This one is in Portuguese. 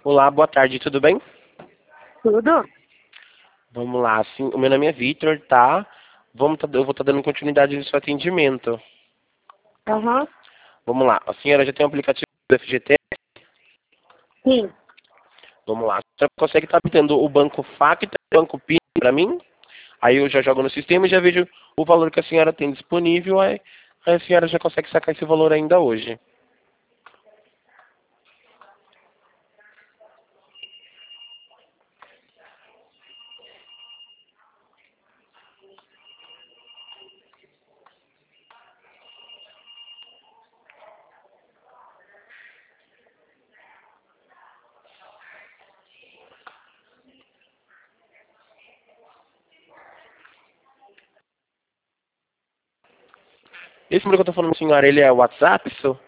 Olá, boa tarde, tudo bem? Tudo? Vamos lá, assim, o meu nome é Victor, tá? Eu vou estar dando continuidade no seu atendimento. Aham. Vamos lá, a senhora já tem o aplicativo do FGTS? Sim. Vamos lá, a senhora consegue estar tendo o banco FAC e o banco PIN para mim? Aí eu já jogo no sistema e já vejo o valor que a senhora tem disponível, aí a senhora já consegue sacar esse valor ainda hoje. Esse número que eu tô falando, senhora, ele é o WhatsApp, isso?